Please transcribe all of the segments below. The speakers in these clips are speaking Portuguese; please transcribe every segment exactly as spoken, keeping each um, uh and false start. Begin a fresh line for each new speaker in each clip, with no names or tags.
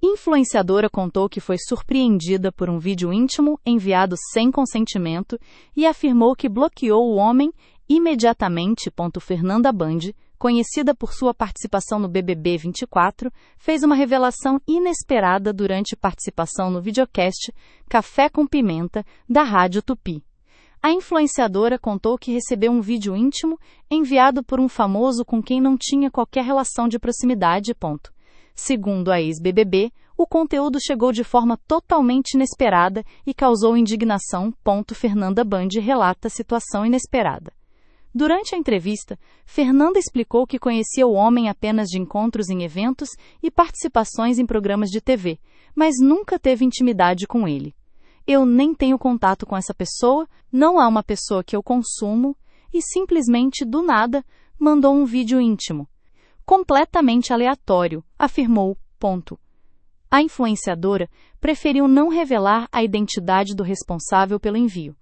Influenciadora contou que foi surpreendida por um vídeo íntimo enviado sem consentimento e afirmou que bloqueou o homem imediatamente. Fernanda Band, conhecida por sua participação no B B B vinte e quatro, fez uma revelação inesperada durante participação no videocast Café com Pimenta, da Rádio Tupi. A influenciadora contou que recebeu um vídeo íntimo enviado por um famoso com quem não tinha qualquer relação de proximidade. Segundo a ex-B B B, o conteúdo chegou de forma totalmente inesperada e causou indignação. Fernanda Band relata a situação inesperada. Durante a entrevista, Fernanda explicou que conhecia o homem apenas de encontros em eventos e participações em programas de T V, mas nunca teve intimidade com ele. Eu nem tenho contato com essa pessoa, não há uma pessoa que eu consumo, e simplesmente, do nada, mandou um vídeo íntimo. Completamente aleatório, afirmou. Ponto. A influenciadora preferiu não revelar a identidade do responsável pelo envio.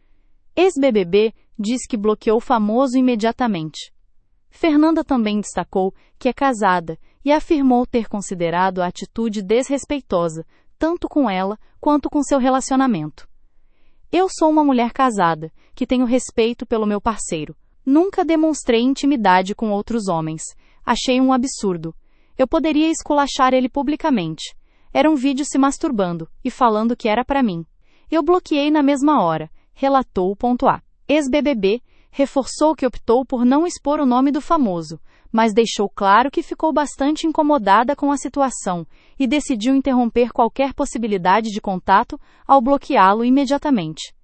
Ex-B B B diz que bloqueou o famoso imediatamente. Fernanda também destacou que é casada e afirmou ter considerado a atitude desrespeitosa, tanto com ela quanto com seu relacionamento. Eu sou uma mulher casada, que tenho respeito pelo meu parceiro. Nunca demonstrei intimidade com outros homens. Achei um absurdo. Eu poderia esculachar ele publicamente. Era um vídeo se masturbando e falando que era para mim. Eu bloqueei na mesma hora, relatou. A ex-B B B reforçou que optou por não expor o nome do famoso, mas deixou claro que ficou bastante incomodada com a situação e decidiu interromper qualquer possibilidade de contato ao bloqueá-lo imediatamente.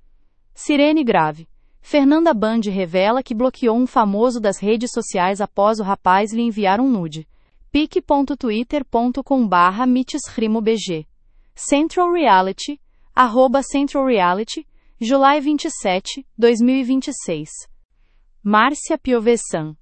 Sirene grave. Fernanda Band revela que bloqueou um famoso das redes sociais após o rapaz lhe enviar um nude. pic ponto twitter ponto com barra mitesrimobg. Central Reality, arroba Central Reality, July vinte e sete, dois mil e vinte e seis. Márcia Piovesan.